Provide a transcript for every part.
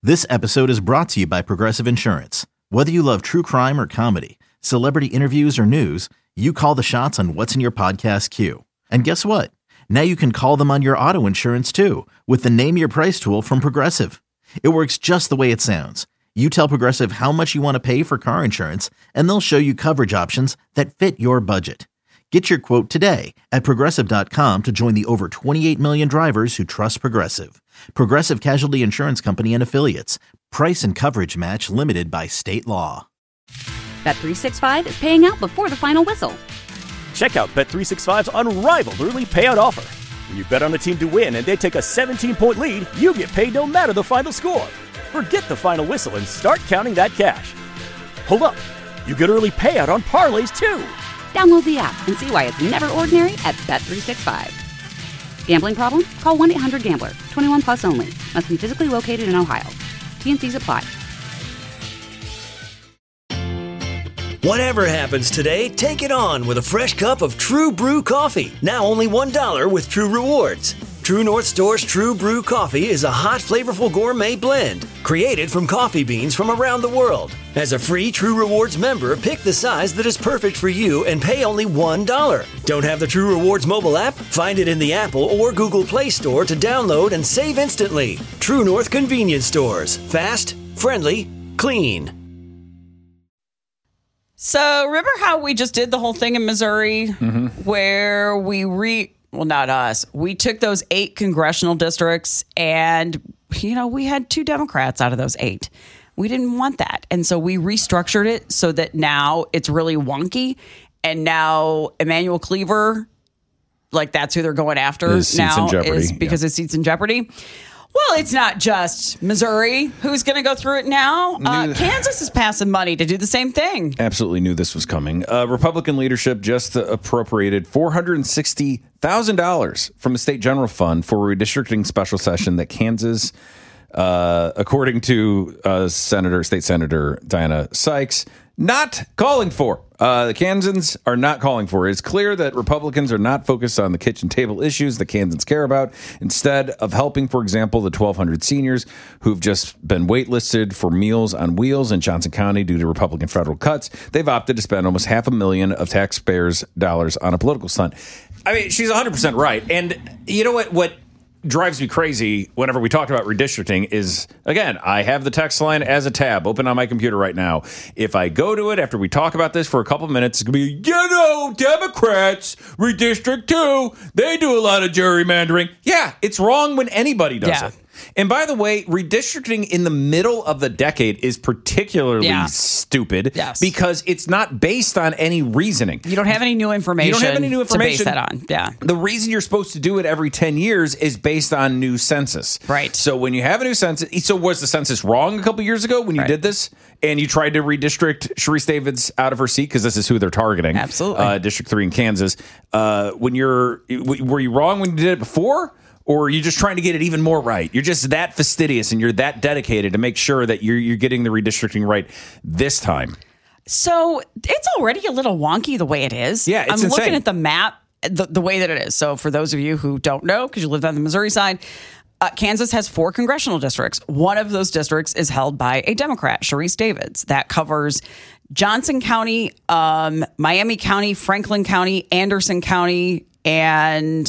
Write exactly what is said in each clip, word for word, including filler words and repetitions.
This episode is brought to you by Progressive Insurance. Whether you love true crime or comedy, celebrity interviews or news, you call the shots on what's in your podcast queue. And guess what? Now you can call them on your auto insurance too with the Name Your Price tool from Progressive. It works just the way it sounds. You tell Progressive how much you want to pay for car insurance, and they'll show you coverage options that fit your budget. Get your quote today at Progressive dot com to join the over twenty-eight million drivers who trust Progressive. Progressive Casualty Insurance Company and Affiliates. Price and coverage match limited by state law. Bet three sixty-five is paying out before the final whistle. Check out Bet three sixty-five's unrivaled early payout offer. When you bet on a team to win and they take a seventeen-point lead, you get paid no matter the final score. Forget the final whistle and start counting that cash. Hold up. You get early payout on parlays, too. Download the app and see why it's never ordinary at Bet three sixty-five. Gambling problem? Call one eight hundred gambler. twenty-one plus only. Must be physically located in Ohio. T N Cs apply. Whatever happens today, take it on with a fresh cup of True Brew coffee. Now only one dollar with True Rewards. True North Store's True Brew coffee is a hot, flavorful gourmet blend created from coffee beans from around the world. As a free True Rewards member, pick the size that is perfect for you and pay only one dollar. Don't have the True Rewards mobile app? Find it in the Apple or Google Play Store to download and save instantly. True North Convenience Stores. Fast, friendly, clean. So remember how we just did the whole thing in Missouri mm-hmm. where we re... Well, not us. We took those eight congressional districts and, you know, we had two Democrats out of those eight. We didn't want that. And so we restructured it so that now it's really wonky. And now Emmanuel Cleaver, like that's who they're going after now is because yeah. it seats in jeopardy. Well, it's not just Missouri who's going to go through it now. Uh, Kansas is passing money to do the same thing. Absolutely knew this was coming. Uh, Republican leadership just appropriated four hundred sixty thousand dollars from the state general fund for a redistricting special session that Kansas, uh, according to uh, Senator, State Senator Diana Sykes, not calling for. Uh, the Kansans are not calling for it. It's clear that Republicans are not focused on the kitchen table issues that Kansans care about. Instead of helping, for example, the twelve hundred seniors who've just been waitlisted for Meals on Wheels in Johnson County due to Republican federal cuts, they've opted to spend almost half a million of taxpayers' dollars on a political stunt. I mean, she's one hundred percent right. And you know what? What drives me crazy whenever we talk about redistricting is, again, I have the text line as a tab open on my computer right now. If I go to it after we talk about this for a couple minutes, it's going to be, you know, Democrats, redistrict too. They do a lot of gerrymandering. Yeah, it's wrong when anybody does yeah. it. And by the way, redistricting in the middle of the decade is particularly yeah. stupid yes. because it's not based on any reasoning. You don't have any new information. You don't have any new information to base that on. Yeah. The reason you're supposed to do it every ten years is based on new census. Right. So when you have a new census, so was the census wrong a couple years ago when you right. did this and you tried to redistrict Sharice Davids out of her seat because this is who they're targeting? Absolutely. Uh, District three in Kansas. Uh, when you're, were you wrong when you did it before? Or are you just trying to get it even more right? You're just that fastidious and you're that dedicated to make sure that you're you're getting the redistricting right this time. So it's already a little wonky the way it is. Yeah, it's I'm insane. looking at the map, the, the way that it is. So for those of you who don't know, because you lived on the Missouri side, uh, Kansas has four congressional districts. One of those districts is held by a Democrat, Sharice Davids. That covers Johnson County, um, Miami County, Franklin County, Anderson County, and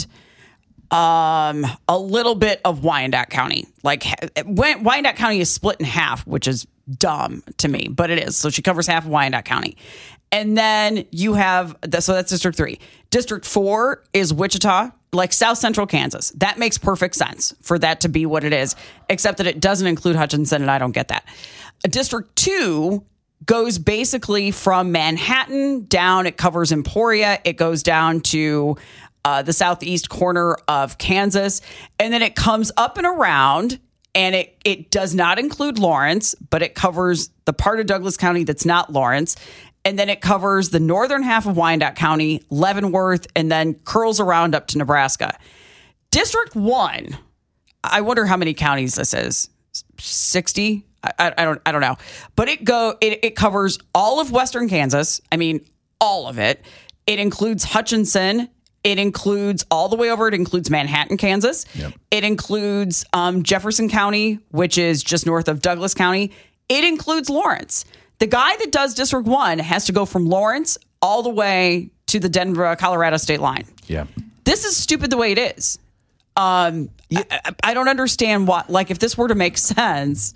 Um, a little bit of Wyandotte County. Like Wyandotte County is split in half, which is dumb to me, but it is. So she covers half of Wyandotte County. And then you have, so that's District three. District four is Wichita, like South Central Kansas. That makes perfect sense for that to be what it is, except that it doesn't include Hutchinson, and I don't get that. District two goes basically from Manhattan down. It covers Emporia. It goes down to Uh, the southeast corner of Kansas, and then it comes up and around, and it it does not include Lawrence, but it covers the part of Douglas County that's not Lawrence, and then it covers the northern half of Wyandotte County, Leavenworth, and then curls around up to Nebraska. District one, I wonder how many counties this is. sixty? I, I don't I don't know, but it go it, it covers all of western Kansas. I mean, all of it. It includes Hutchinson. It includes all the way over. It includes Manhattan, Kansas. Yep. It includes um, Jefferson County, which is just north of Douglas County. It includes Lawrence. The guy that does District one has to go from Lawrence all the way to the Denver, Colorado state line. Yeah. This is stupid the way it is. Um, yeah. I, I don't understand what, like, if this were to make sense,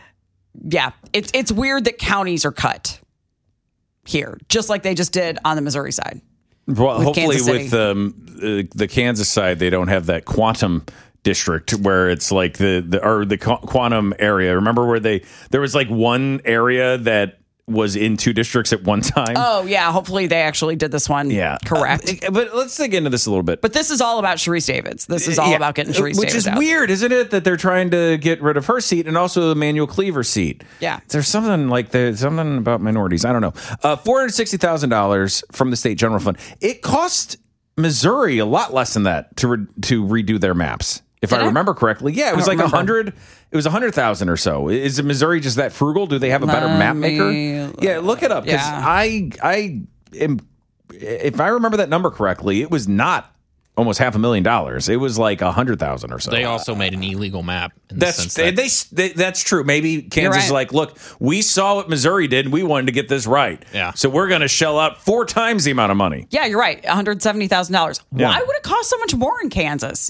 yeah, it's it's weird that counties are cut here, just like they just did on the Missouri side. Well, with hopefully Kansas City. with um, uh, the Kansas side, they don't have that quantum district where it's like the, the or the qu- quantum area. Remember where they there was like one area that was in two districts at one time? Oh, yeah. Hopefully they actually did this one Yeah. correct. Uh, but let's dig into this a little bit. But this is all about Sharice Davids. This is all Yeah. about getting Sharice Which Davids is out. weird, isn't it? That they're trying to get rid of her seat and also the Manuel Cleaver seat. Yeah. There's something like there's something about minorities. I don't know. Uh, four hundred sixty thousand dollars from the state general fund. It cost Missouri a lot less than that to re- to redo their maps. If Did I it? remember correctly. Yeah, it I was don't like a remember. hundred. It was a hundred thousand or so. Is Missouri just that frugal? Do they have a better Let map me- maker? Yeah, look it up because Yeah. I I am. If I remember that number correctly, it was not almost half a million dollars. It was like a hundred thousand or so. They also made an illegal map. In the That's sense they, that, they, they that's true. Maybe Kansas right. is like, look, we saw what Missouri did, and we wanted to get this right. Yeah. So we're going to shell out four times the amount of money Yeah, you're right. one hundred seventy thousand dollars. Yeah. Why would it cost so much more in Kansas?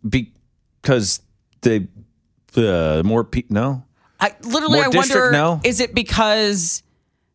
because they uh, more people. No, I literally More I district, wonder no? is it because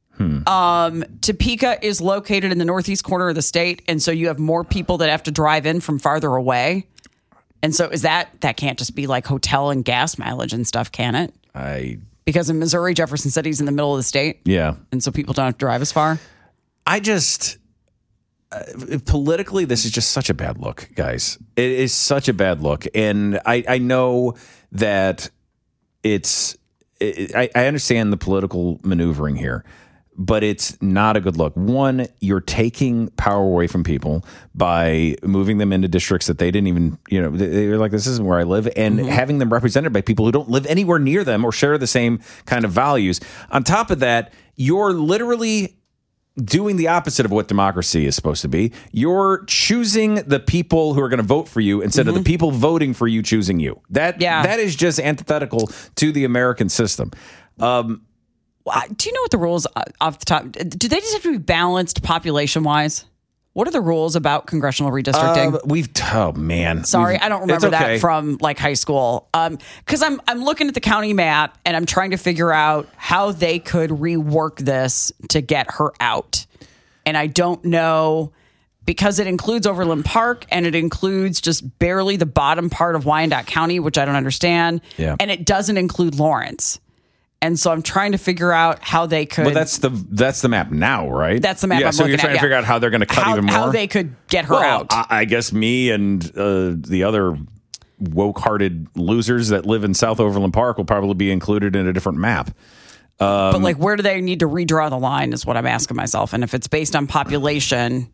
um, Topeka is located in the northeast corner of the state, and so you have more people that have to drive in from farther away? And so is that that can't just be like hotel and gas mileage and stuff, can it? I Because in Missouri, Jefferson City's in the middle of the state, yeah. and so people don't have to drive as far. I just uh, politically, this is just such a bad look, guys. It is such a bad look, and I, I know that it's. It, I, I understand the political maneuvering here, but it's not a good look. One, you're taking power away from people by moving them into districts that they didn't even, you know, they- they're like, this isn't where I live, and having them represented by people who don't live anywhere near them or share the same kind of values. On top of that, you're literally doing the opposite of what democracy is supposed to be. You're choosing the people who are going to vote for you instead of the people voting for you choosing you. That Yeah. that is just antithetical to the American system. Um, Well, I- Do you know what the rules uh, off the top? Do they just have to be balanced population wise? What are the rules about congressional redistricting? uh, we've oh man, Sorry, We've- I don't it's remember okay. that from like high school. Um, because I'm I'm looking at the county map and I'm trying to figure out how they could rework this to get her out. And I don't know because it includes Overland Park and it includes just barely the bottom part of Wyandotte County, which I don't understand. Yeah. And it doesn't include Lawrence. And so I'm trying to figure out how they could. But that's the that's the map now, right? That's the map Yeah, I'm so you're looking trying at, to yeah. figure out how they're going to cut how, even more. how they could get her well, out. I, I guess me and uh, the other woke-hearted losers that live in South Overland Park will probably be included in a different map. but um, like, where do they need to redraw the line is what I'm asking myself. And if it's based on population,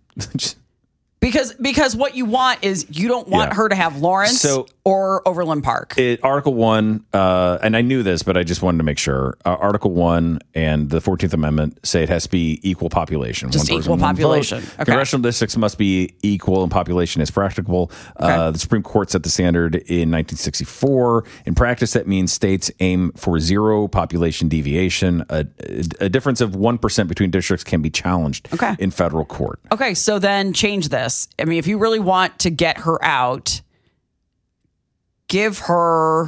because because what you want is you don't want Yeah. her to have Lawrence So- or Overland Park. It, Article one, uh, and I knew this, but I just wanted to make sure. Uh, Article one and the fourteenth Amendment say it has to be equal population. Just One person, equal one vote. population. Okay. Congressional districts must be equal in population as practicable. Uh, the Supreme Court set the standard in nineteen sixty-four. In practice, that means states aim for zero population deviation. A, a difference of one percent between districts can be challenged Okay. in federal court. Okay, so then change this. I mean, if you really want to get her out, give her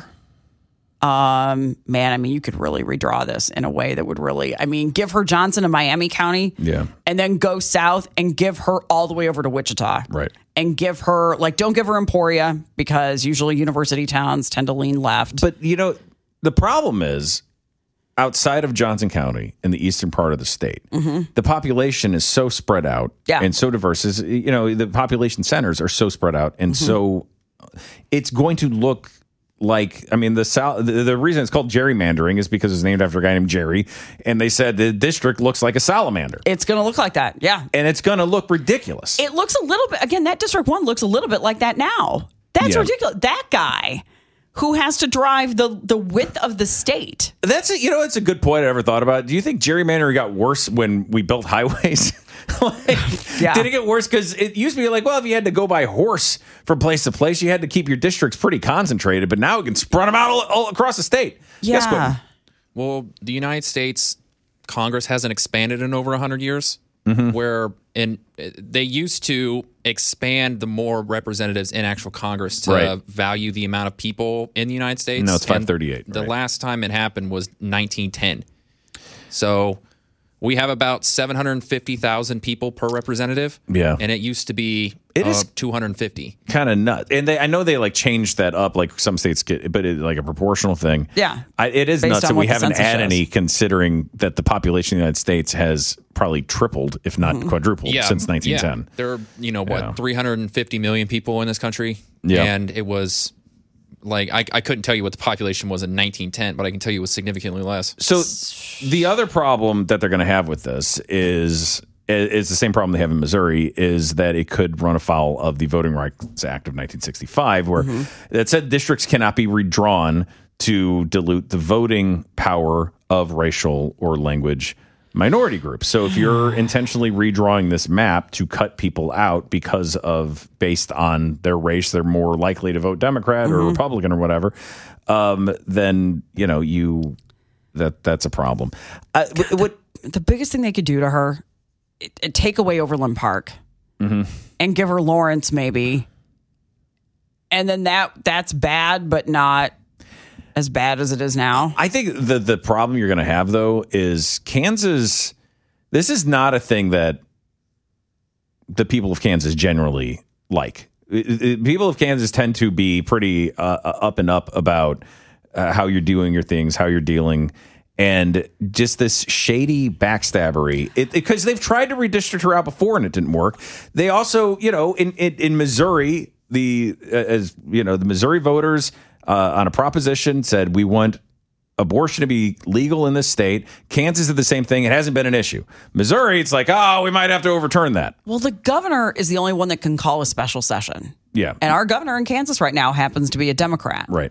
um man, I mean, you could really redraw this in a way that would really, I mean, give her Johnson and Miami County. Yeah. And then go south and give her all the way over to Wichita. Right. And give her, like, don't give her Emporia because usually university towns tend to lean left. But, you know, the problem is outside of Johnson County in the eastern part of the state, the population is so spread out Yeah. and so diverse. Is, you know, the population centers are so spread out. And so it's going to look like, I mean, the South, the, the reason it's called gerrymandering is because it's named after a guy named Jerry. And they said the district looks like a salamander. It's going to look like that. Yeah. And it's going to look ridiculous. It looks a little bit, again, that District one looks a little bit like that now. That's Yeah. ridiculous. That guy who has to drive the, the width of the state. That's a, you know, it's a good point I never thought about. Do you think gerrymandering got worse when we built highways? like, Yeah. Did it get worse? Because it used to be like, well, if you had to go by horse from place to place, you had to keep your districts pretty concentrated. But now we can spread them out all, all across the state. Yeah. Guess what? Well, the United States Congress hasn't expanded in over one hundred years, mm-hmm. where in they used to expand the more representatives in actual Congress to Right. value the amount of people in the United States. No, it's And five thirty-eight, The right. last time it happened was nineteen ten. So we have about seven hundred fifty thousand people per representative. Yeah. And it used to be It uh, is- two hundred fifty. Kind of nuts. And they, I know they like changed that up, like some states get, but it's like a proportional thing. Yeah. I, it is Based nuts on that we what the haven't census had shows. any, considering that the population of the United States has probably tripled, if not Mm-hmm. quadrupled, Yeah, since nineteen ten. Yeah. There are, you know, what, Yeah. three hundred fifty million people in this country. Yeah. And it was like, I, I couldn't tell you what the population was in nineteen ten, but I can tell you it was significantly less. So the other problem that they're going to have with this is is the same problem they have in Missouri, is that it could run afoul of the Voting Rights Act of nineteen sixty-five, where Mm-hmm. it said districts cannot be redrawn to dilute the voting power of racial or language minority groups. So if you're intentionally redrawing this map to cut people out because of based on their race, they're more likely to vote Democrat or Republican or whatever, um, then you know you that that's a problem. Uh, what, what The biggest thing they could do to her, it, it take away Overland Park and give her Lawrence maybe. And then that that's bad, but not as bad as it is now. I think the the problem you're going to have though is Kansas. This is not a thing that the people of Kansas generally like. It- it- people of Kansas tend to be pretty uh, up and up about uh, how you're doing your things, how you're dealing, and just this shady backstabbery. It because they've tried to redistrict her out before and it didn't work. They also, you know, in in, in Missouri, the uh, as you know, the Missouri voters uh, on a proposition said we want abortion to be legal in this state. Kansas did the same thing. It hasn't been an issue. Missouri, it's like, oh, we might have to overturn that. Well, the governor is the only one that can call a special session. Yeah, And our governor in Kansas right now happens to be a Democrat. right.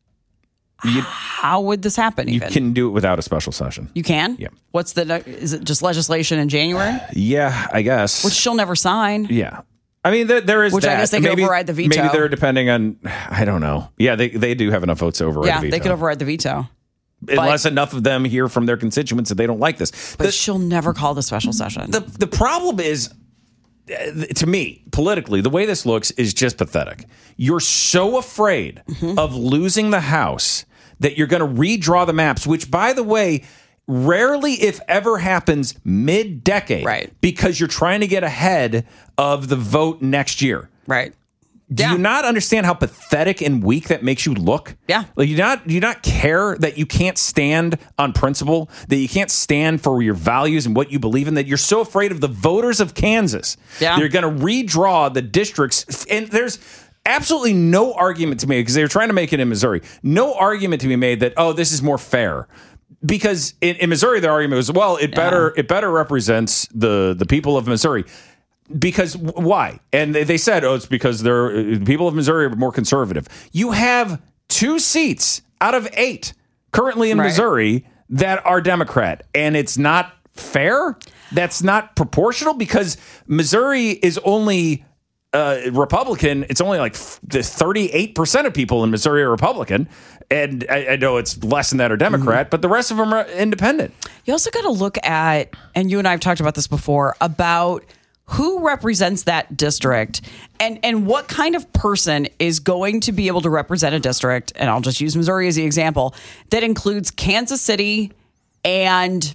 You, How would this happen you even? can do it without a special session. You can? Yeah. What's the, is it just legislation in January? Yeah, I guess. Which she'll never sign. Yeah. I mean, there, there is Which I that. guess they could maybe, override the veto. Maybe they're depending on, I don't know. Yeah, they, they do have enough votes to override Yeah, the veto. they could override the veto. Unless enough of them hear from their constituents that they don't like this. But The- she'll never call the special session. the the problem is, uh, to me, politically, the way this looks is just pathetic. You're so afraid Mm-hmm. of losing the House that you're going to redraw the maps, which, by the way, rarely, if ever, happens mid-decade. Right. Because you're trying to get ahead of the vote next year. right. Do Yeah. you not understand how pathetic and weak that makes you look? Yeah. Like you not do you not care that you can't stand on principle, that you can't stand for your values and what you believe in, that you're so afraid of the voters of Kansas. Yeah. They're going to redraw the districts, and there's absolutely no argument to me because they were trying to make it in Missouri. No argument to be made that, oh, this is more fair. Because in, in Missouri, the argument was, well, it better it better represents the the people of Missouri. Because why? And they, they said, oh, it's because they're people of Missouri are more conservative. You have two seats out of eight currently in Right. Missouri that are Democrat, and it's not fair. That's not proportional because Missouri is only uh, Republican. It's only like thirty-eight percent of people in Missouri are Republican. And I, I know it's less than that are Democrat, Mm-hmm. but the rest of them are independent. You also got to look at, and you and I have talked about this before, about who represents that district and, and what kind of person is going to be able to represent a district. And I'll just use Missouri as the example that includes Kansas City and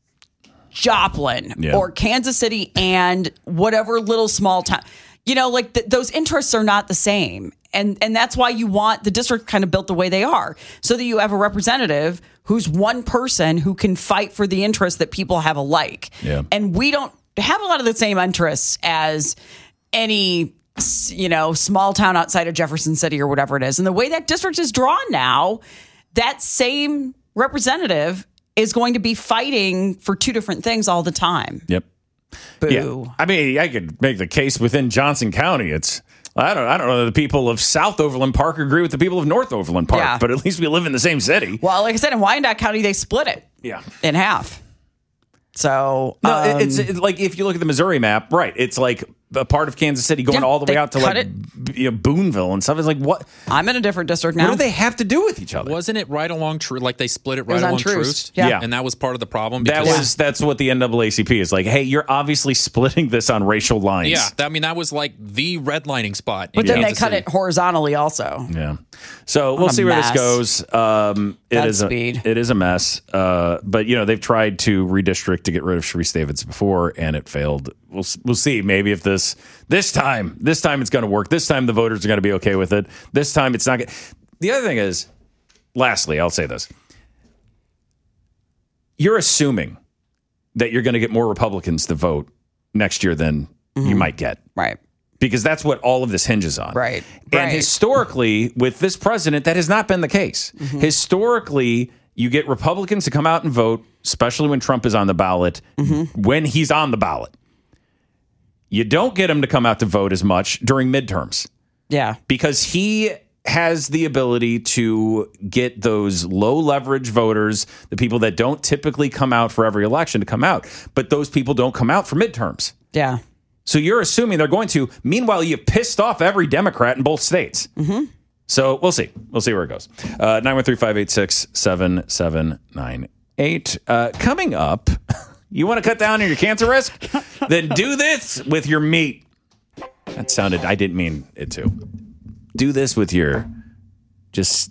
Joplin Yeah. or Kansas City and whatever little small town. You know, like th- those interests are not the same. And and that's why you want the district kind of built the way they are, so that you have a representative who's one person who can fight for the interests that people have alike. Yeah. And we don't have a lot of the same interests as any, you know, small town outside of Jefferson City or whatever it is. And the way that district is drawn now, that same representative is going to be fighting for two different things all the time. Yep. Boo. Yeah. I mean, I could make the case within Johnson County. It's I don't I don't know that the people of South Overland Park agree with the people of North Overland Park, Yeah. but at least we live in the same city. Well, like I said, in Wyandotte County, they split it Yeah. in half. So No, um, it's, it's like if you look at the Missouri map, right? It's like a part of Kansas City going Yeah, all the way they out to cut like it. B- you know, Boonville and stuff. It's like what? I'm in a different district now. What do they have to do with each other? Wasn't it right along True? Like they split it right was on along Troost. Troost? Yeah. Yeah. And that was part of the problem. That because- was that's what the N double A C P is like. Hey, you're obviously splitting this on racial lines. Yeah, that- I mean that was like the redlining spot. in But then they Kansas cut City. it horizontally also. Yeah. So we'll a see where mess. this goes. Um, it That's is a, speed. it is a mess. Uh, but you know they've tried to redistrict to get rid of Sharice Davids before, and it failed. We'll we'll see. Maybe if this this time this time it's going to work. This time the voters are going to be okay with it. This time it's not. Gonna, the other thing is, lastly, I'll say this: you're assuming that you're going to get more Republicans to vote next year than you might get. Right. Because that's what all of this hinges on. Right. And Right. historically, with this president, that has not been the case. Mm-hmm. Historically, you get Republicans to come out and vote, especially when Trump is on the ballot, Mm-hmm. when he's on the ballot. You don't get him to come out to vote as much during midterms Yeah. because he has the ability to get those low leverage voters, the people that don't typically come out for every election to come out, but those people don't come out for midterms. Yeah. So you're assuming they're going to. Meanwhile, you've pissed off every Democrat in both states. Mm-hmm. So we'll see. We'll see where it goes. Uh, nine one three, five eight six, seven seven nine eight. Uh, coming up, you want to cut down on your cancer risk? Then do this with your meat. That sounded, I didn't mean it to. Do this with your, just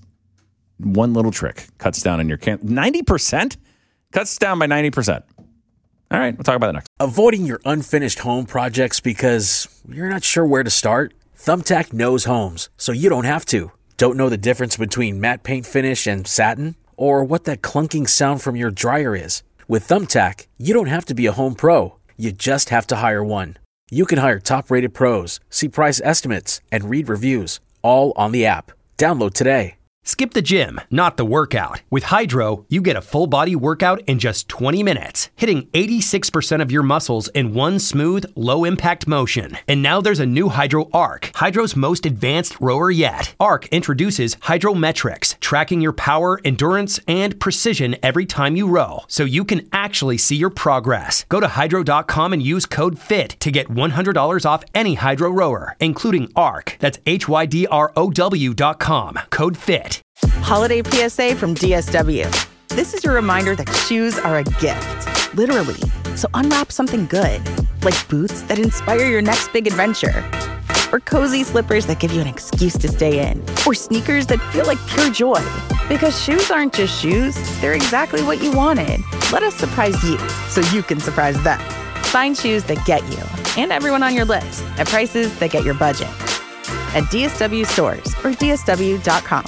one little trick. Cuts down on your cancer. ninety percent? Cuts down by ninety percent. All right, we'll talk about that next. Avoiding your unfinished home projects because you're not sure where to start? Thumbtack knows homes, so you don't have to. Don't know the difference between matte paint finish and satin? Or what that clunking sound from your dryer is? With Thumbtack, you don't have to be a home pro. You just have to hire one. You can hire top-rated pros, see price estimates, and read reviews, all on the app. Download today. Skip the gym, not the workout. With Hydro, you get a full body workout in just twenty minutes, hitting eighty-six percent of your muscles in one smooth, low impact motion. And now there's a new Hydro Arc, Hydro's most advanced rower yet. Arc introduces Hydrometrics, tracking your power, endurance, and precision every time you row, so you can actually see your progress. Go to hydro dot com and use code FIT to get one hundred dollars off any Hydro rower, including Arc. That's H Y D R O W dot com. Code FIT. Holiday P S A from D S W. This is your reminder that shoes are a gift, literally. So unwrap something good, like boots that inspire your next big adventure, or cozy slippers that give you an excuse to stay in, or sneakers that feel like pure joy. Because shoes aren't just shoes, they're exactly what you wanted. Let us surprise you so you can surprise them. Find shoes that get you and everyone on your list at prices that get your budget. At D S W stores or D S W dot com.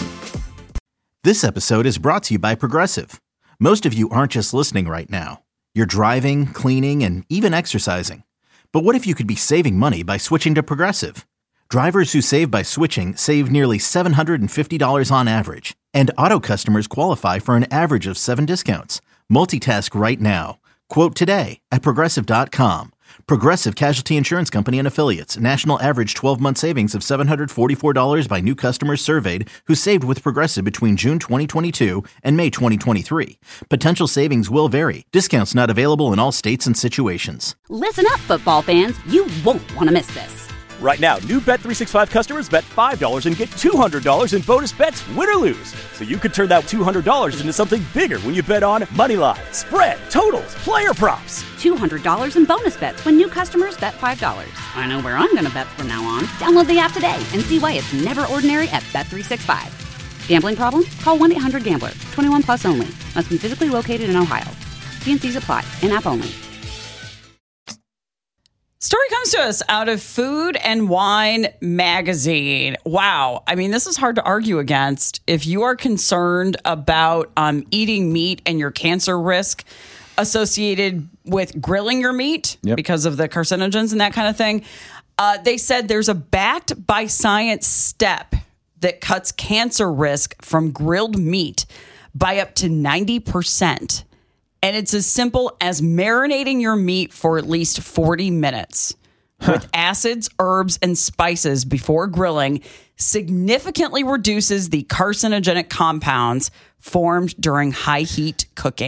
This episode is brought to you by Progressive. Most of you aren't just listening right now. You're driving, cleaning, and even exercising. But what if you could be saving money by switching to Progressive? Drivers who save by switching save nearly seven hundred fifty dollars on average. And auto customers qualify for an average of seven discounts. Multitask right now. Quote today at Progressive dot com. Progressive Casualty Insurance Company and Affiliates. National average twelve-month savings of seven hundred forty-four dollars by new customers surveyed who saved with Progressive between June twenty twenty-two and May twenty twenty-three. Potential savings will vary. Discounts not available in all states and situations. Listen up, football fans. You won't want to miss this. Right now, new Bet three sixty-five customers bet five dollars and get two hundred dollars in bonus bets, win or lose. So you could turn that two hundred dollars into something bigger when you bet on moneyline, spread, totals, player props. two hundred dollars in bonus bets when new customers bet five dollars. I know where I'm going to bet from now on. Download the app today and see why it's never ordinary at Bet three sixty-five. Gambling problem? Call one eight hundred gambler. twenty-one plus only. Must be physically located in Ohio. T and C's apply. In-app only. Story comes to us out of Food and Wine magazine. Wow. I mean, this is hard to argue against. If you are concerned about um, eating meat and your cancer risk associated with grilling your meat Yep. because of the carcinogens and that kind of thing, uh, they said there's a backed by science step that cuts cancer risk from grilled meat by up to ninety percent. And it's as simple as marinating your meat for at least forty minutes with acids, herbs, and spices before grilling significantly reduces the carcinogenic compounds formed during high heat cooking.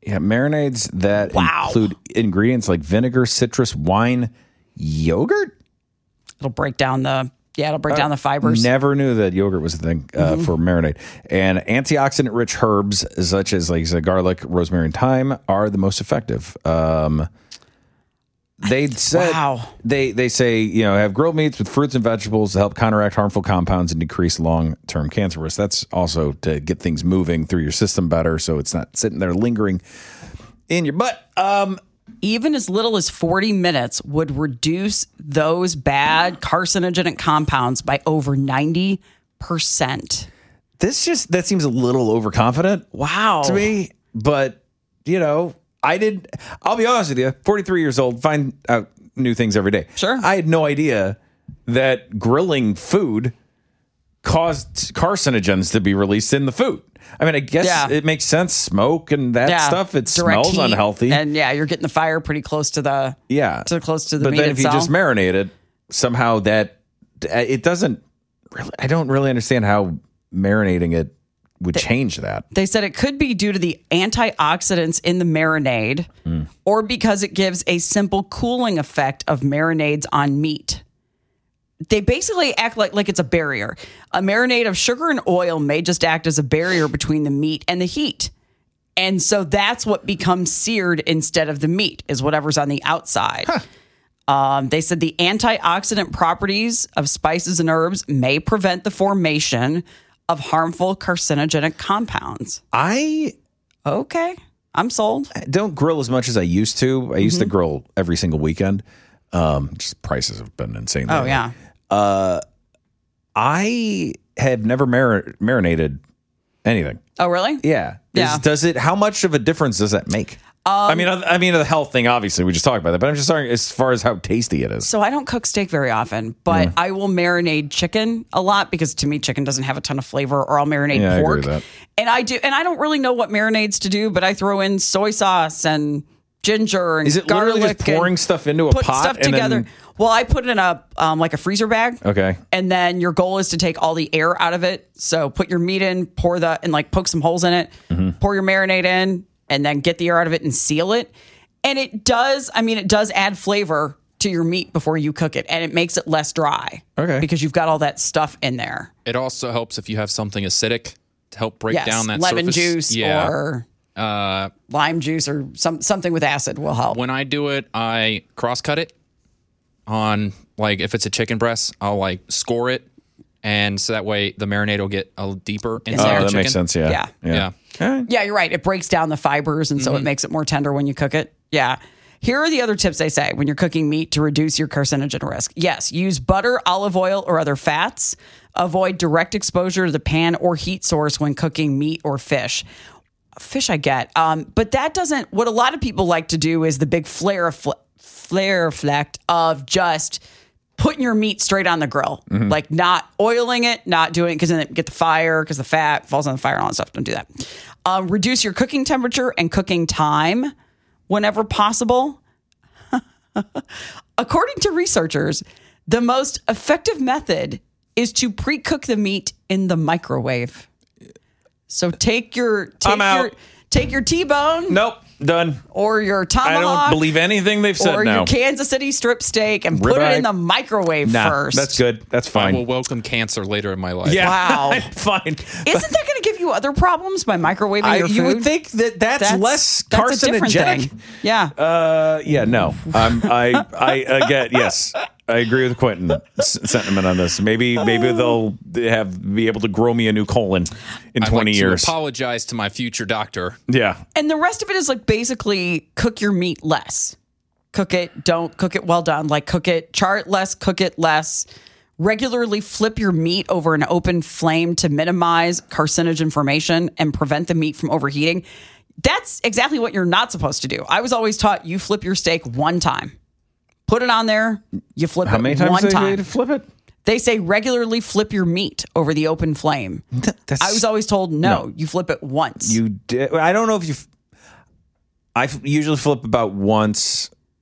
Yeah, marinades that Wow. include ingredients like vinegar, citrus, wine, yogurt. It'll break down the yeah, it'll break down the fibers. Never knew that yogurt was a thing uh, Mhm. for marinade. And antioxidant-rich herbs such as like the garlic, rosemary, and thyme are the most effective. Um, they said Wow. they they say you know have grilled meats with fruits and vegetables to help counteract harmful compounds and decrease long-term cancer risk. That's also to get things moving through your system better, so it's not sitting there lingering in your butt. Um, Even as little as forty minutes would reduce those bad carcinogenic compounds by over ninety percent. This just that seems a little overconfident. Wow. To me, but you know, I did. I'll be honest with you. forty-three years old, find out new things every day. Sure. I had no idea that grilling food caused carcinogens to be released in the food. I mean, I guess Yeah. it makes sense. Smoke and that Yeah. stuff. It Direct smells heat. unhealthy. And yeah, you're getting the fire pretty close to the yeah, to close to the but meat then if itself. you just marinate it, somehow that it doesn't. Really, I don't really understand how marinating it would change that. They said it could be due to the antioxidants in the marinade or because it gives a simple cooling effect of marinades on meat. They basically act like, like it's a barrier. A marinade of sugar and oil may just act as a barrier between the meat and the heat. And so that's what becomes seared instead of the meat, is whatever's on the outside. Um, they said the antioxidant properties of spices and herbs may prevent the formation of harmful carcinogenic compounds. I Okay, I'm sold. don't grill as much as I used to. I used to Mhm. grill every single weekend. Um, just prices have been insane. Oh, lately. yeah. Uh, I have never mar- marinated anything. Oh, really? Yeah. Yeah. Is, does it? How much of a difference does that make? I mean, I mean, the health thing. Obviously, we just talked about that. But I'm just talking as far as how tasty it is. So I don't cook steak very often, but Yeah. I will marinate chicken a lot because to me, chicken doesn't have a ton of flavor, or I'll marinate Yeah, I agree pork. with that. And I do, and I don't really know what marinades to do, but I throw in soy sauce and ginger and Is it garlic. literally just pouring and stuff into a put pot stuff and together. then- Well, I put it in a um, like a freezer bag. Okay. And then your goal is to take all the air out of it. So put your meat in, pour the, and like poke some holes in it, Mm-hmm. pour your marinade in, and then get the air out of it and seal it. And it does, I mean, it does add flavor to your meat before you cook it, and it makes it less dry. Okay. Because you've got all that stuff in there. It also helps if you have something acidic to help break Yes, down that lemon surface. juice Yeah. or uh, lime juice or some something with acid will help. When I do it, I cross cut it on, like, if it's a chicken breast, I'll like score it, and so that way the marinade will get a little deeper Oh, inside the that chicken. makes sense. Yeah. Yeah. Yeah. Yeah. Yeah, you're right. It breaks down the fibers, and so it Mhm. makes it more tender when you cook it. Yeah. Here are the other tips they say when you're cooking meat to reduce your carcinogen risk. Yes, use butter, olive oil, or other fats. Avoid direct exposure to the pan or heat source when cooking meat or fish. Fish, I get. Um, but that doesn't, what a lot of people like to do is the big flare, fl- flare effect of just putting your meat straight on the grill, Mhm. like not oiling it, not doing it because then it get the fire because the fat falls on the fire and all that stuff. Don't do that. Um, reduce your cooking temperature and cooking time whenever possible. According to researchers, the most effective method is to pre-cook the meat in the microwave. So take your take I'm out. your take your T-bone. Nope. Done. Or your I tomahawk. don't believe anything they've said or now. your Kansas City strip steak and put Ribeye. it in the microwave Nah, first. that's good. That's fine. I will welcome cancer later in my life. Yeah. Wow. Fine. Isn't that going to give you other problems by microwaving I- your food? you would think that that's less that's a different carcinogenic. thing. Yeah. Uh, yeah, no. Um, I, I again, yes, I agree with Quentin's sentiment on this. Maybe, maybe they'll have be able to grow me a new colon in I'd twenty like years. To apologize to my future doctor. Yeah. And the rest of it is like basically cook your meat less. Cook it, don't cook it well done. Like cook it, char it less, cook it less. Regularly flip your meat over an open flame to minimize carcinogen formation and prevent the meat from overheating. That's exactly what you're not supposed to do. I was always taught you flip your steak one time. Put it on there, you flip How it many times one do they say time. to flip it? They say regularly flip your meat over the open flame. I was always told no, No. you flip it once. You did. I don't know if you. I f- usually flip about once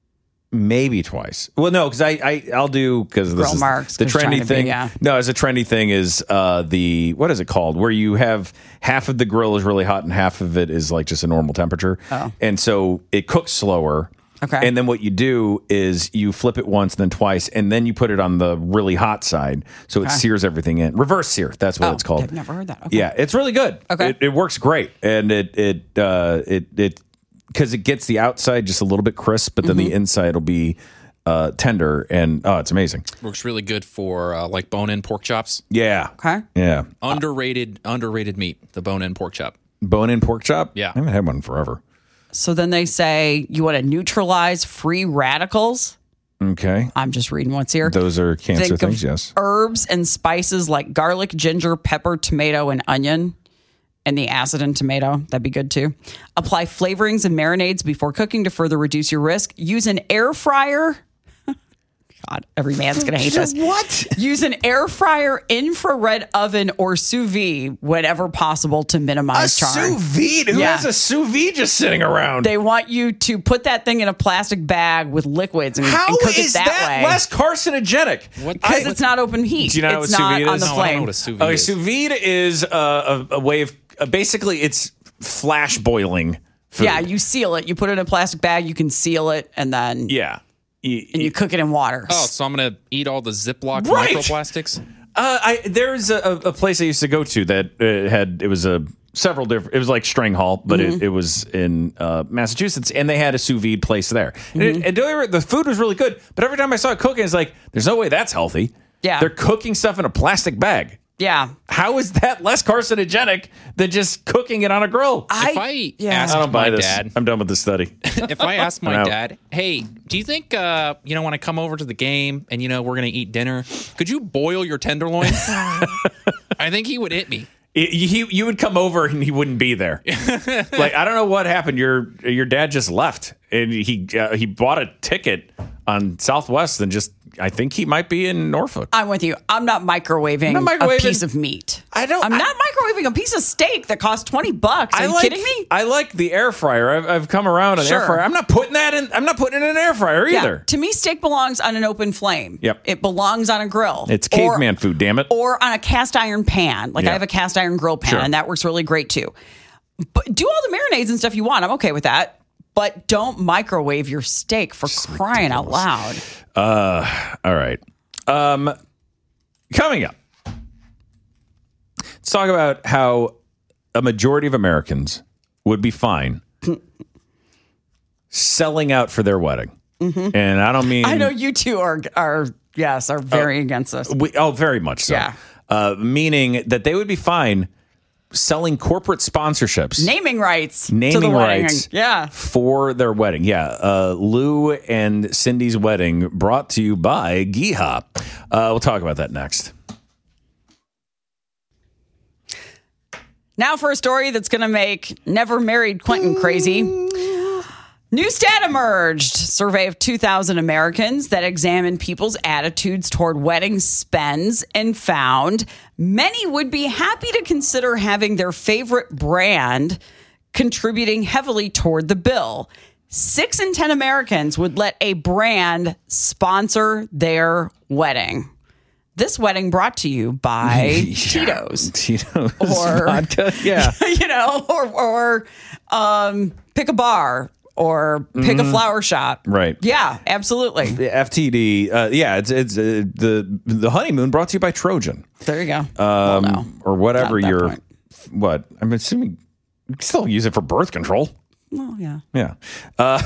Maybe twice. Well, no, because I, I I'll do because this Grill is marks, the 'cause trying trendy to be, thing. yeah. No, as a trendy thing is uh, the what is it called? Where you have half of the grill is really hot and half of it is like just a normal temperature, Oh. and so it cooks slower. Okay. And then what you do is you flip it once, then twice, and then you put it on the really hot side, so it Okay. sears everything in. Reverse sear. That's what Oh, it's called. I've never heard that. Okay. Yeah, it's really good. Okay. It, it works great, and it it uh, it it because it gets the outside just a little bit crisp, but then Mm-hmm. the inside will be uh, tender, and oh, it's amazing. Works really good for uh, like bone-in pork chops. Yeah. Okay. Yeah. Underrated, underrated meat. The bone-in pork chop. Bone-in pork chop. Yeah. I haven't had one forever. So then they say you want to neutralize free radicals. Okay. I'm just reading what's here. Those are cancer Think things. of Yes. herbs and spices like garlic, ginger, pepper, tomato, and onion. And the acid in tomato, that'd be good too. Apply flavorings and marinades before cooking to further reduce your risk. Use an air fryer. God, every man's going to hate this. What? Use an air fryer, infrared oven, or sous vide whenever possible to A minimize char. sous vide? Who Yeah. has a sous vide just sitting around? They want you to put that thing in a plastic bag with liquids and, How and cook is it that, that way. less carcinogenic? What? Because it's not open heat. Do you know it's what sous not vide on is? the No, I don't know flame. what a sous vide Okay, is. sous vide is uh, a, a way of uh, basically it's flash boiling food. Yeah, you seal it. You put it in a plastic bag. You can seal it, and then yeah. You- and you cook it in water. Oh, so I'm gonna eat all the Ziploc Right. microplastics? Uh, I there's a, a place I used to go to that uh, had it was a several different. It was like String Hall, but Mm-hmm. it, it was in uh, Massachusetts, and they had a sous vide place there. And, Mm-hmm. it, and the the food was really good, but every time I saw it cooking, it's like there's no way that's healthy. Yeah. They're cooking stuff in a plastic bag. Yeah, How is that less carcinogenic than just cooking it on a grill? I, If I yeah. asked I don't buy my this. dad, I'm done with the study. if I asked I'm my out. dad, hey, do you think, uh, you know, when I come over to the game and, you know, we're going to eat dinner, could you boil your tenderloin? I think he would hit me. He, he, you would come over and he wouldn't be there. Like I don't know what happened. Your your dad just left and he uh, he bought a ticket on Southwest and just I think he might be in Norfolk. I'm with you. I'm not microwaving, Not a microwaving- piece of meat. I don't- I'm I- not microwaving a piece of steak that costs twenty bucks. Are I you like, kidding me? I like the air fryer. I've, I've come around an air Sure. fryer. I'm not putting that in. I'm not putting it in an air fryer Yeah. either. To me, steak belongs on an open flame. Yep. It belongs on a grill. It's Or- caveman food. Damn it. Or on a cast iron pan. Like Yeah. I have a cast iron grill pan, Sure. and that works really great too. But do all the marinades and stuff you want. I'm okay with that. But don't microwave your steak for crying out loud. Uh, all right. Um, coming up, let's talk about how a majority of Americans would be fine selling out for their wedding. And I don't mean I know you two are are yes are very against this. we, oh, very much so. Yeah. Uh, meaning that they would be fine selling corporate sponsorships. Naming rights. Naming to the wedding. rights Yeah. for their wedding. Yeah. Uh, Lou and Cindy's wedding brought to you by Geeha. Uh, we'll talk about that next. Now for a story that's going to make never married Quentin crazy. New stat emerged. Survey of two thousand Americans that examined people's attitudes toward wedding spends and found many would be happy to consider having their favorite brand contributing heavily toward the bill. Six in ten Americans would let a brand sponsor their wedding. This wedding brought to you by Tito's. Tito's Or- vodka. Yeah. you know, or or um, pick a bar or pick a flower shop. Right. Yeah, absolutely. The F T D. Uh, yeah, it's it's uh, the the honeymoon brought to you by Trojan. There you go. Um, Well, no. or whatever Not at that your point. what I'm assuming you can still use it for birth control. Oh, yeah. Yeah. Uh,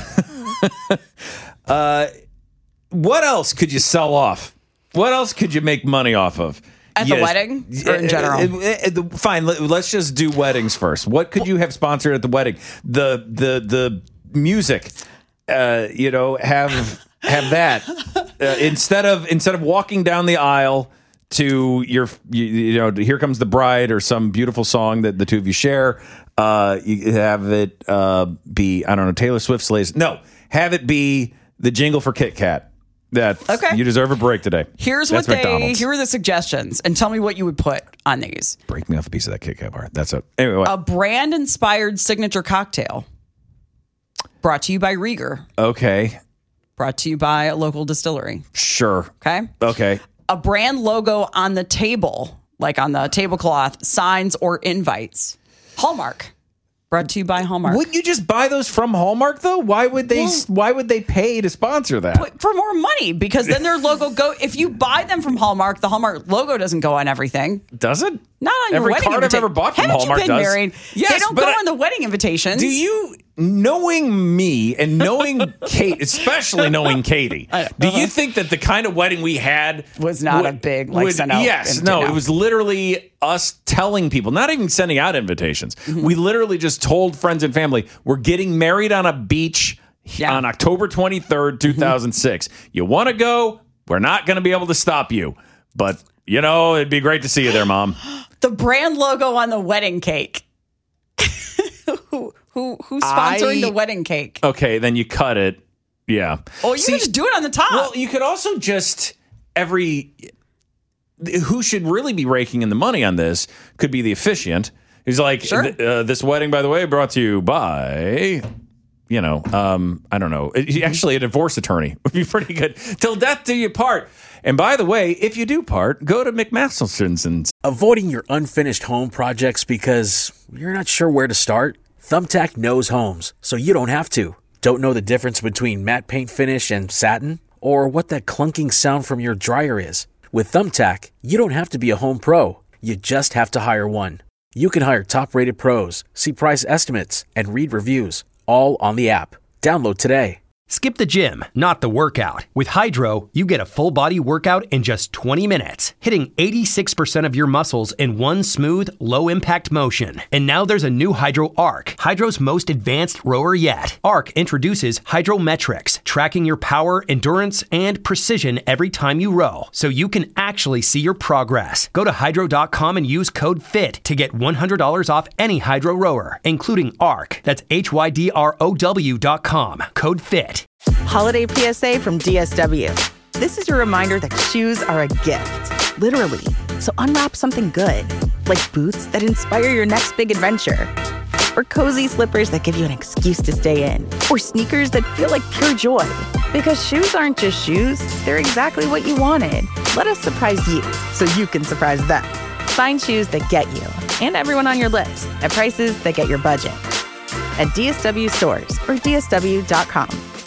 uh, what else could you sell off? What else could you make money off of? At the wedding or in general? Uh, uh, uh, uh, fine. let- Let's just do weddings first. What could you have sponsored at the wedding? The the the music. Uh, you know, have have that uh, instead of instead of walking down the aisle to your you, you know Here Comes the Bride or some beautiful song that the two of you share. Uh, you have it uh, be I don't know Taylor Swift's latest. No, have it be the jingle for Kit Kat. That Okay. You deserve a break today. Here's That's what they. McDonald's. Here are the suggestions, and tell me what you would put on these. Break me off a piece of that Kit Kat bar. That's it. Anyway, what? A brand-inspired signature cocktail, brought to you by Rieger. okay. brought to you by a local distillery. Sure. Okay. Okay. A brand logo on the table, like on the tablecloth, signs or invites. Hallmark. Brought to you by Hallmark. Wouldn't you just buy those from Hallmark though? Why would they? Well, why would they pay to sponsor that? For more money, because then their logo go. If you buy them from Hallmark, the Hallmark logo doesn't go on everything. Does it? Not on your Every wedding card invita- I've ever bought from Haven't Hallmark you been does. married? Yes, they don't but go I- on the wedding invitations. Do you, knowing me and knowing Kate, especially knowing Katie, do you think that the kind of wedding we had Was not a big, like, send out Yes, invita- no, no. it was literally us telling people, not even sending out invitations. Mm-hmm. We literally just told friends and family, we're getting married on a beach Yeah. on October twenty-third, two thousand six. You want to go? We're not going to be able to stop you, but you know, it'd be great to see you there, Mom. The brand logo on the wedding cake. who, who who's sponsoring I- the wedding cake? Okay, then you cut it. Yeah. Oh, you See, can just do it on the top. Well, you could also just every who should really be raking in the money on this could be the officiant. He's like, Sure. "Th- uh, this wedding, by the way, brought to you by, you know, um, I don't know, It- actually a divorce attorney would be pretty good. Till death do you part. And by the way, if you do part, go to McMasterson's and Avoiding your unfinished home projects because you're not sure where to start? Thumbtack knows homes, so you don't have to. Don't know the difference between matte paint finish and satin? Or what that clunking sound from your dryer is? With Thumbtack, you don't have to be a home pro. You just have to hire one. You can hire top-rated pros, see price estimates, and read reviews, all on the app. Download today. Skip the gym, not the workout. With Hydro, you get a full body workout in just twenty minutes, hitting eighty-six percent of your muscles in one smooth, low impact motion. And now there's a new Hydro Arc, Hydro's most advanced rower yet. Arc introduces Hydrometrics, tracking your power, endurance, and precision every time you row, so you can actually see your progress. Go to hydro dot com and use code FIT to get one hundred dollars off any Hydro rower, including Arc. That's H Y D R O W dot com. Code FIT. Holiday P S A from D S W. This is your reminder that shoes are a gift, literally. So unwrap something good, like boots that inspire your next big adventure, or cozy slippers that give you an excuse to stay in, or sneakers that feel like pure joy. Because shoes aren't just shoes, they're exactly what you wanted. Let us surprise you so you can surprise them. Find shoes that get you and everyone on your list at prices that get your budget. At D S W stores or D S W dot com.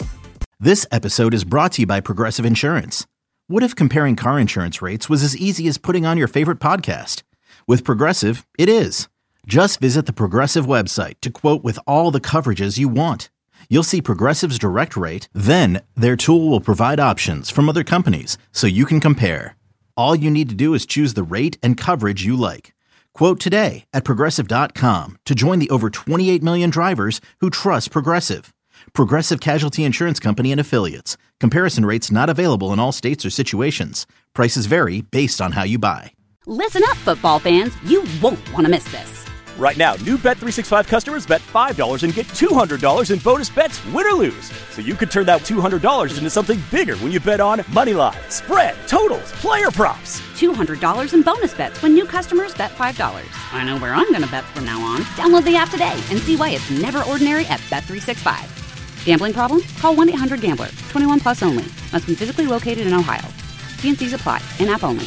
This episode is brought to you by Progressive Insurance. What if comparing car insurance rates was as easy as putting on your favorite podcast? With Progressive, it is. Just visit the Progressive website to quote with all the coverages you want. You'll see Progressive's direct rate, then their tool will provide options from other companies so you can compare. All you need to do is choose the rate and coverage you like. Quote today at Progressive dot com to join the over twenty-eight million drivers who trust Progressive. Progressive Casualty Insurance Company and Affiliates. Comparison rates not available in all states or situations. Prices vary based on how you buy. Listen up, football fans. You won't want to miss this. Right now, new Bet three sixty-five customers bet five dollars and get two hundred dollars in bonus bets, win or lose. So you could turn that two hundred dollars into something bigger when you bet on moneyline, spread, totals, player props. two hundred dollars in bonus bets when new customers bet five dollars. I know where I'm going to bet from now on. Download the app today and see why it's never ordinary at Bet three sixty-five. Gambling problem? Call one eight hundred gambler. twenty-one plus only. Must be physically located in Ohio. T and C's apply. In-app only.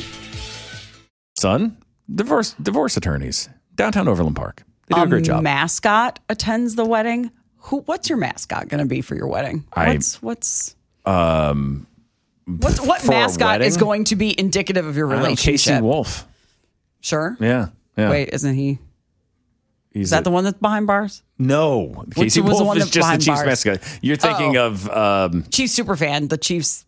son, divorce divorce attorneys, downtown Overland Park. They do a great job. Mascot attends the wedding. Who? What's your mascot going to be for your wedding? I- What's what's Um, what's what for a mascot is wedding? going to be indicative of your I don't know, relationship? Casey Wolf. Sure. Yeah, yeah. Wait, isn't he? He's Is that a- the one that's behind bars? No, Casey was the Wolf one is that's just the behind Chiefs bars? mascot. You're thinking Oh. of um, Chiefs superfan. The Chiefs.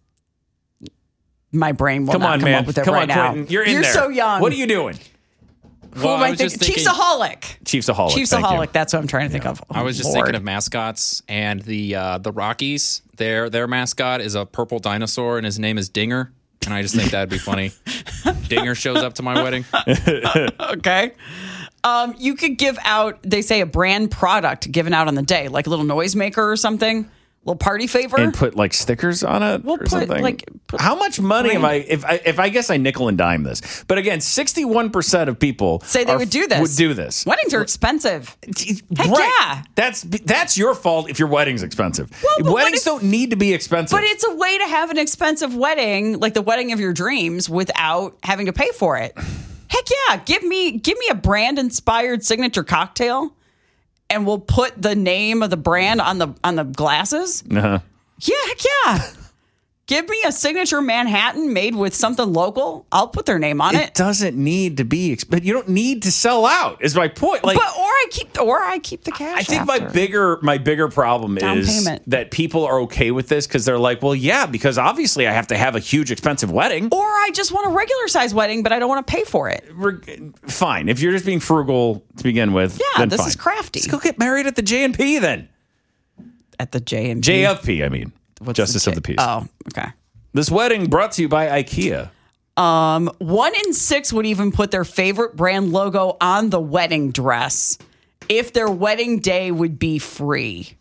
My brain will come not on, come man, up with it come right on, now. Quentin. You're in You're there. so young. What are you doing? Who Well, am I I was thinking? just thinking- Chiefsaholic. Chiefsaholic. thank Chiefsaholic. you. That's what I'm trying to think of. I was just Lord. thinking of mascots, and the uh, the Rockies. Their their mascot is a purple dinosaur, and his name is Dinger. And I just think that'd be funny. Dinger shows up to my wedding. Okay. Um, you could give out, they say, a brand product given out on the day, like a little noisemaker or something. little party favor. And put like stickers on it We'll or put, something. like, put How much money am I brand- if I if I guess I nickel and dime this? But again, sixty-one percent of people Say they are- would do this. Would do this. Weddings are expensive. Heck Right. yeah. That's that's your fault if your wedding's expensive. Well, but what Weddings if- don't need to be expensive. But it's a way to have an expensive wedding, like the wedding of your dreams, without having to pay for it. Heck yeah. Give me give me a brand inspired signature cocktail and we'll put the name of the brand on the on the glasses. uh-huh. Yeah, heck yeah. Give me a signature Manhattan made with something local. I'll put their name on It it. doesn't need to be, ex- but you don't need to sell out. Is my point. Like, but or I keep or I keep the cash. I think my after. bigger my bigger problem Down is payment. that people are okay with this because they're like, well, yeah, because obviously I have to have a huge expensive wedding. Or I just want a regular size wedding, but I don't want to pay for it. Reg- Fine, if you're just being frugal to begin with, Yeah, then this fine. is crafty. Just go get married at the J and P then. At the J and P. J F P, I mean, What's Justice the of J- the Peace. Oh, okay. This wedding brought to you by IKEA. Um, one in six would even put their favorite brand logo on the wedding dress if their wedding day would be free.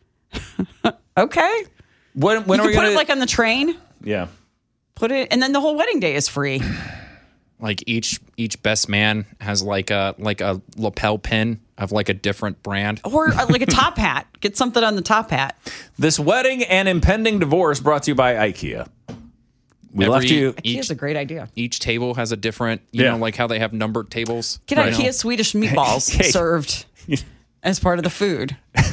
Okay. When, when you are we can put gonna? it like on the train. yeah. Put it, and then the whole wedding day is free. Like each each best man has like a like a lapel pin of like a different brand. Or uh, like a top hat. Get something on the top hat. This wedding and impending divorce brought to you by IKEA. We Every- left you. Each, Each a great idea. each table has a different, you Yeah. know, like how they have numbered tables. Get Right. IKEA Swedish meatballs Hey. served as part of the food.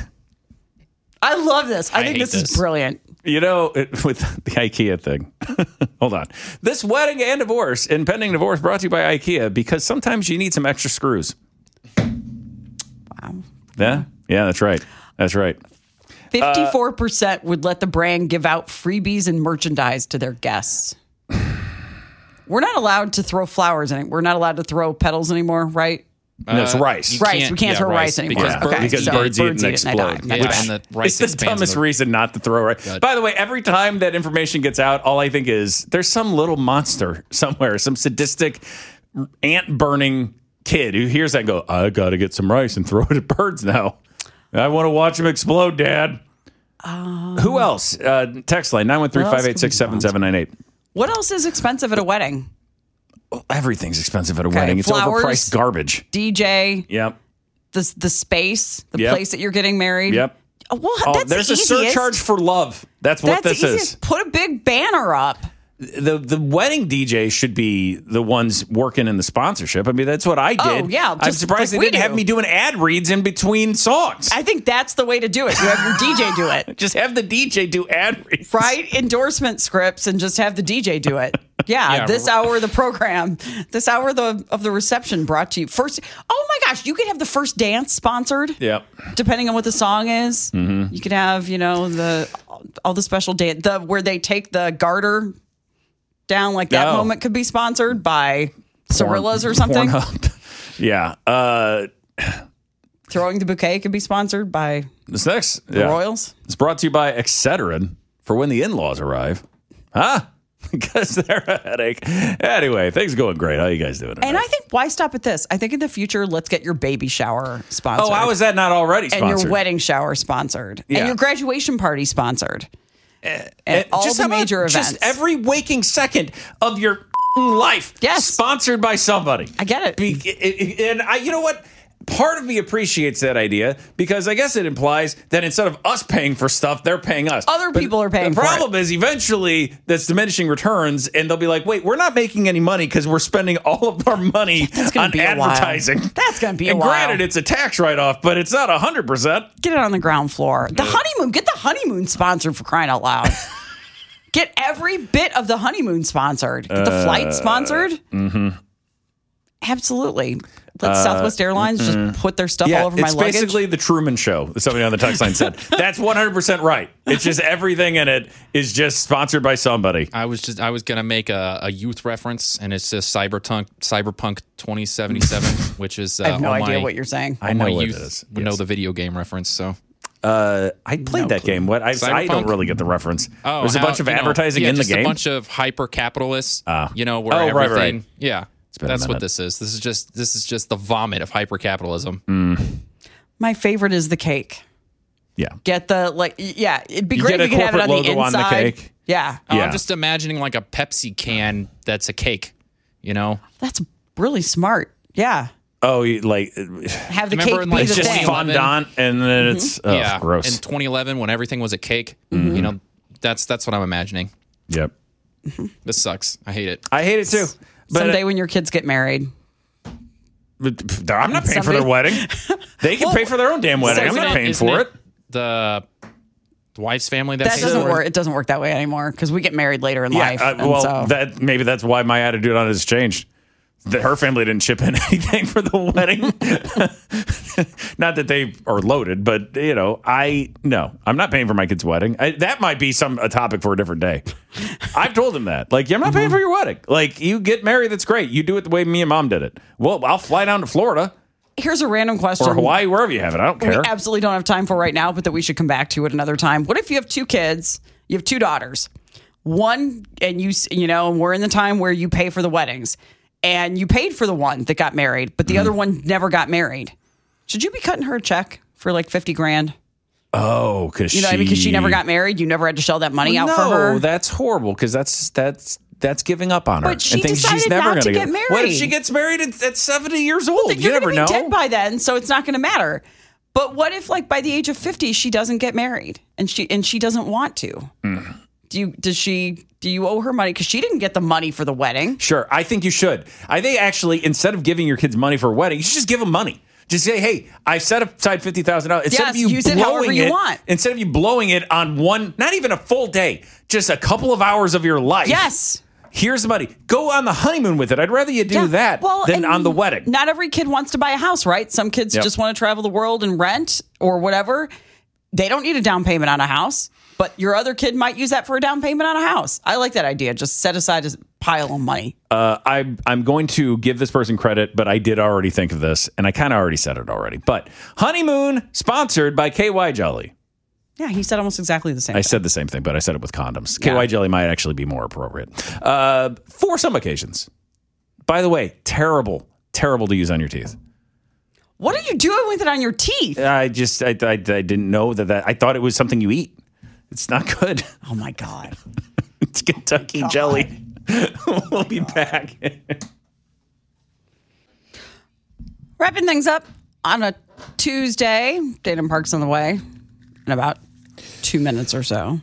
I love this. I, I think hate this, is this. brilliant. You know, it, with the IKEA thing. Hold on. This wedding and divorce, impending divorce, brought to you by IKEA because sometimes you need some extra screws. Wow. Yeah, yeah, that's right. That's right. fifty-four percent would let the brand give out freebies and merchandise to their guests. We're not allowed to throw flowers in it. We're not allowed to throw petals anymore, right? No, it's Uh, rice. you Rice. We can't yeah, throw rice anymore. Because Yeah, birds, Okay, because so birds, birds eat eat and it and they explode. die. Yeah, That's and bad. the rice It's the expands dumbest the- reason not to throw rice. God. By the way, every time that information gets out, all I think is there's some little monster somewhere, some sadistic ant burning kid who hears that and go, I got to get some rice and throw it at birds now. I want to watch them explode, Dad. Um, Who else? Uh, text line nine one three, five eight six, seven seven nine eight. What else is expensive at a wedding? Everything's expensive at a Okay, wedding. It's flowers. overpriced garbage. D J, Yep. the the space, the Yep. place that you're getting married. Yep. Oh, well, Oh, that's there's the a easiest. surcharge for love. That's what That's this the is. easiest. Put a big banner up. The the wedding D J should be the ones working in the sponsorship. I mean, that's what I did. Oh, yeah, I'm just surprised like they we didn't have do. me doing ad reads in between songs. I think that's the way to do it. You have your D J do it. Just have the D J do ad reads. Write endorsement scripts and just have the D J do it. Yeah, Yeah, this right. hour of the program, this hour of the of the reception brought to you first. Oh my gosh, you could have the first dance sponsored. Yep. Depending on what the song is, Mm-hmm. you could have you know the all the special dance the where they take the garter down like that Oh. moment could be sponsored by Cirillas or something. Pornhub. yeah. Uh, Throwing the bouquet could be sponsored by this next. the yeah. Royals. It's brought to you by Excedrin for when the in-laws arrive. Huh? Because they're a headache. Anyway, things going great. How you guys doing tonight? And I think why stop at this? I think in the future, let's get your baby shower sponsored. Oh, how is that not already and sponsored? your wedding shower sponsored, Yeah. and your graduation party sponsored, and Uh, all just the how about major events. Just every waking second of your life, Yes. sponsored by somebody. I get it. Be, it- it- and I, you know what? Part of me appreciates that idea because I guess it implies that instead of us paying for stuff, they're paying us. Other But people are paying The for it. problem is eventually that's diminishing returns, and they'll be like, "Wait, we're not making any money because we're spending all of our money That's gonna on be a while. advertising." That's gonna be a and while. granted, it's a tax write-off, but it's not a hundred percent. Get it on the ground floor. The honeymoon. Get the honeymoon sponsored for crying out loud. Get every bit of the honeymoon sponsored. Get the flight sponsored. Mm-hmm. Absolutely. Let Southwest Airlines just put their stuff Yeah, all over my it's luggage. basically the Truman Show. Somebody on the text line said that's one hundred percent right. It's just everything in it is just sponsored by somebody. I was just I was gonna make a, a youth reference, and it's just Cyberpunk Cyberpunk twenty seventy-seven, which is uh, I have no all idea my, what you're saying. all I know my what it youth is. would know Yes. the video game reference. So Uh, I played No that clue. game. What I, I Cyberpunk? don't really get the reference. oh, There's a how- bunch of you know, advertising yeah, in the just game. A bunch of hyper capitalists. Ah. You know where Oh, right, everything. right. Yeah, been a that's minute. what this is. This is just this is just the vomit of hyper capitalism. Mm. My favorite is the cake. Yeah. Get the, like, yeah, it'd be You great get if a you could have it on corporate the logo on the inside. cake. Yeah. Oh, Yeah. I'm just imagining like a Pepsi can that's a cake, you know? That's really smart. Yeah. Oh, you, like Have the Remember cake in, be like, the it's just thing. fondant, and then it's oh, yeah. gross. In twenty eleven, when everything was a cake, you know, that's that's what I'm imagining. Yep. This sucks. I hate it. I hate it too. But Someday when your kids get married. But I'm not paying for Somebody- their wedding. They can pay for their own damn wedding. I'm Isn't not it- paying isn't for it. The the wife's family that, That pays doesn't for it? work. It doesn't work that way anymore because we get married later in Yeah, life. uh, and well, so- that maybe that's why my attitude on it has changed. That her family didn't chip in anything for the wedding. Not that they are loaded, but you know, I no, I'm not paying for my kid's wedding. I, that might be some a topic for a different day. I've told them that, like, I'm not paying for your wedding. Like, you get married, that's great. You do it the way me and mom did it. Well, I'll fly down to Florida Here's a random question. or Hawaii, wherever you have it. I don't we care. absolutely don't have time for right now, but that we should come back to at another time. What if you have two kids? You have two daughters. One, and you, s- you know, we're in the time where you pay for the weddings, and you paid for the one that got married, but the Mm-hmm. other one never got married. Should you be cutting her a check for like fifty grand? Oh, because You know, she, because she never got married, you never had to shell that money out no, for her. that's horrible because that's that's that's giving up on her. But she and thinks she's decided never not to gonna get What if married. she gets married at, at seventy years old? Then You you're never gonna be know. dead by then, so it's not going to matter. But what if, like, by the age of fifty, she doesn't get married and she and she doesn't want to? Mm. Do you? Does she? Do you owe her money because she didn't get the money for the wedding? Sure, I think you should. I think actually, instead of giving your kids money for a wedding, you should just give them money. Just say, "Hey, I set aside fifty thousand dollars." Instead Yes, of you use it however blowing you it, want. instead of you blowing it on one, not even a full day, just a couple of hours of your life. Yes. Here's the money. Go on the honeymoon with it. I'd rather you do Yeah. that Well, than and on the wedding. Not every kid wants to buy a house, right? Some kids Yep. just want to travel the world and rent or whatever. They don't need a down payment on a house, but your other kid might use that for a down payment on a house. I like that idea. Just set aside a pile of money. Uh, I, I'm going to give this person credit, but I did already think of this, and I kind of already said it already. But honeymoon sponsored by K Y Jelly. Yeah, he said almost exactly the same I thing. said the same thing, but I said it with condoms. Yeah. K Y Jelly might actually be more appropriate uh, for some occasions. By the way, terrible, terrible to use on your teeth. What are you doing with it on your teeth? I just, I, I, I didn't know that, that. I thought it was something you eat. It's not good. Oh my God. It's Kentucky Jelly. We'll be back. Wrapping things up on a Tuesday. Dayton Park's on the way in about two minutes or so.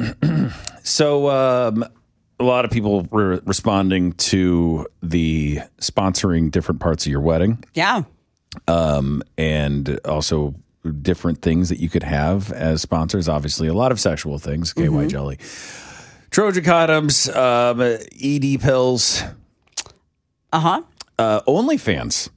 So, um, a lot of people were responding to the sponsoring different parts of your wedding. Yeah. Um, and also different things that you could have as sponsors. Obviously, a lot of sexual things, K Y Mm-hmm. Jelly, Trojan condoms, um, E D pills, Uh-huh. uh, OnlyFans.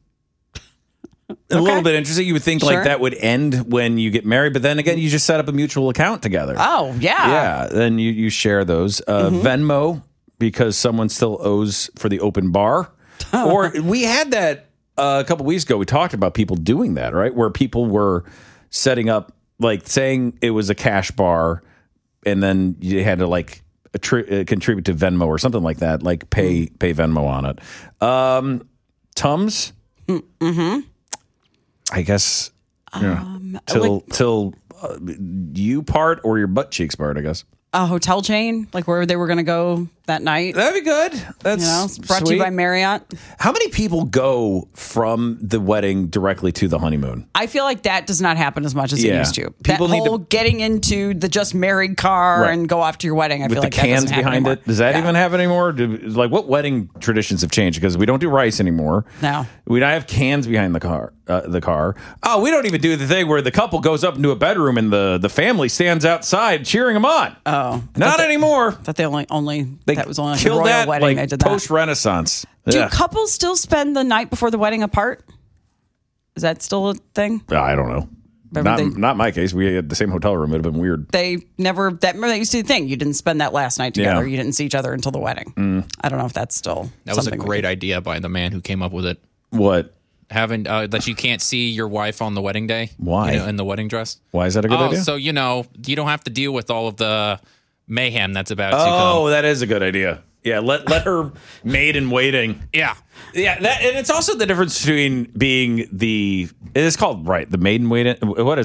A little bit interesting. You would think Sure. like that would end when you get married, but then again, you just set up a mutual account together. Oh, yeah. Yeah, then you, you share those. Uh, Venmo, because someone still owes for the open bar. Or we had that uh, a couple weeks ago. We talked about people doing that, right? Where people were setting up, like saying it was a cash bar, and then you had to like attri- uh, contribute to Venmo or something like that, like pay pay Venmo on it. Um, Tums, Mm-hmm. I guess, yeah, Um, till like till uh, you part or your butt cheeks part, I guess. a hotel chain, like where they were going to go that night. That'd be good. That's You know, it's brought to you sweet. by Marriott. How many people go from the wedding directly to the honeymoon? I feel like that does not happen as much as it Yeah. used to. People that need to- whole getting into the just married car Right. and go off to your wedding. I With feel the like that cans doesn't happen behind anymore. it? Does that Yeah. even happen anymore? Do, like, what wedding traditions have changed? Because we don't do rice anymore. No. We don't have cans behind the car. Uh, the car. Oh, we don't even do the thing where the couple goes up into a bedroom and the, the family stands outside cheering them on. Oh, Not anymore. that they only only They that was only like a killed royal that wedding. like they did that. post Renaissance. Do couples still spend the night before the wedding apart? Is that still a thing? I don't know. Remember Not, they- not my case. We had the same hotel room. It would have been weird. They never that remember that used to be the thing. You didn't spend that last night together. Yeah. You didn't see each other until the wedding. Mm. I don't know if that's still That was a something we great do. idea by the man who came up with it. What? Having uh, that you can't see your wife on the wedding day. Why? You know, in the wedding dress. Why is that a good oh, idea? so you know you don't have to deal with all of the mayhem that's about to Oh, come. that is a good idea. Yeah, let let her maid in waiting. Yeah. Yeah, that, and it's also the difference between being the it's called right the maiden waiting. What is it?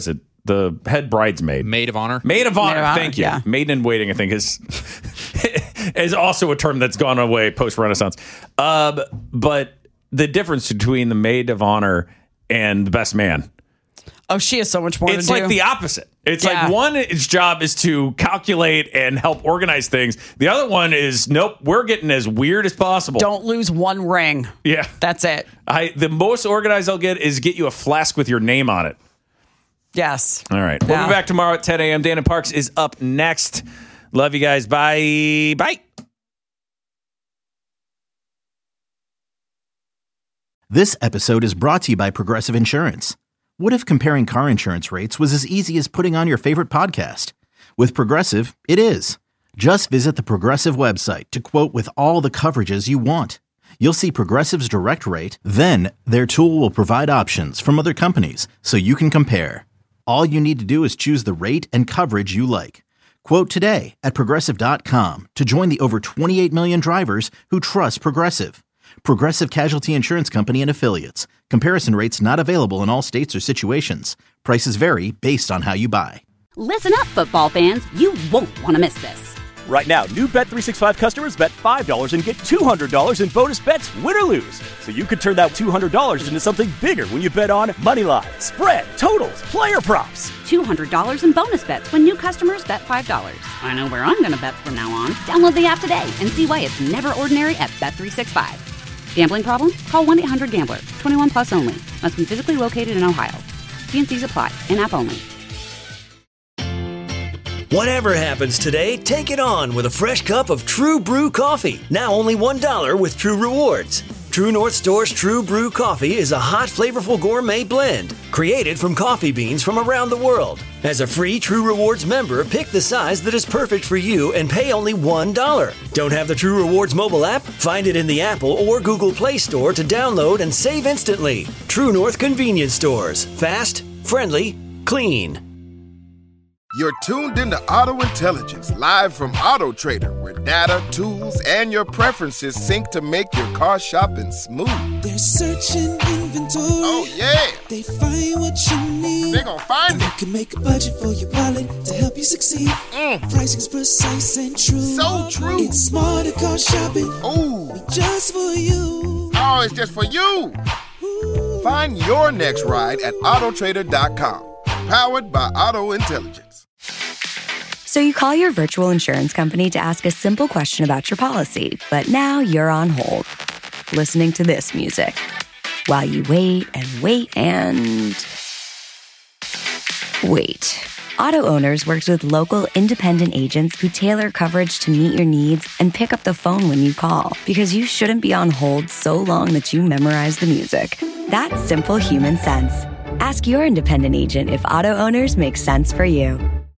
the head bridesmaid. Maid of honor. Maid of honor. Maid of honor, Thank you. yeah. Maiden in waiting, I think, is is also a term that's gone away post Renaissance. Uh, but the difference between the maid of honor and the best man. Oh, she has so much more It's to do. like the opposite. It's Yeah. like one, its job is to calculate and help organize things. The other one is, nope, we're getting as weird as possible. Don't lose one ring. Yeah. That's it. I the most organized I'll get is get you a flask with your name on it. Yes. All right. We'll Yeah. be back tomorrow at ten a.m. Dana Parks is up next. Love you guys. Bye. Bye. This episode is brought to you by Progressive Insurance. What if comparing car insurance rates was as easy as putting on your favorite podcast? With Progressive, it is. Just visit the Progressive website to quote with all the coverages you want. You'll see Progressive's direct rate, then their tool will provide options from other companies so you can compare. All you need to do is choose the rate and coverage you like. Quote today at Progressive dot com to join the over twenty-eight million drivers who trust Progressive. Progressive Casualty Insurance Company and Affiliates. Comparison rates not available in all states or situations. Prices vary based on how you buy. Listen up, football fans. You won't want to miss this. Right now, new Bet three sixty-five customers bet five dollars and get two hundred dollars in bonus bets, win or lose. So you could turn that two hundred dollars into something bigger when you bet on Moneyline, spread, totals, player props. two hundred dollars in bonus bets when new customers bet five dollars. I know where I'm going to bet from now on. Download the app today and see why it's never ordinary at Bet three sixty-five. Gambling problem? Call one eight hundred gambler. twenty-one plus only. Must be physically located in Ohio. T and C's apply. In-app only. Whatever happens today, take it on with a fresh cup of True Brew coffee. Now only one dollar with True Rewards. True North Store's True Brew coffee is a hot, flavorful gourmet blend created from coffee beans from around the world. As a free True Rewards member, pick the size that is perfect for you and pay only one dollar. Don't have the True Rewards mobile app? Find it in the Apple or Google Play Store to download and save instantly. True North Convenience Stores. Fast, friendly, clean. You're tuned into Auto Intelligence, live from Auto Trader, where data, tools, and your preferences sync to make your car shopping smooth. They're searching inventory. Oh, yeah. They find what you need. They're gonna find they it. can make a budget for your wallet to help you succeed. Mm. Pricing's precise and true. So true. It's smarter car shopping. Ooh. Just for you. Oh, it's just for you. Ooh. Find your next ride at Auto Trader dot com. Powered by Auto Intelligence. So you call your virtual insurance company to ask a simple question about your policy, but now you're on hold, listening to this music, while you wait and wait and... wait. Auto Owners works with local independent agents who tailor coverage to meet your needs and pick up the phone when you call, because you shouldn't be on hold so long that you memorize the music. That's simple human sense. Ask your independent agent if Auto Owners makes sense for you.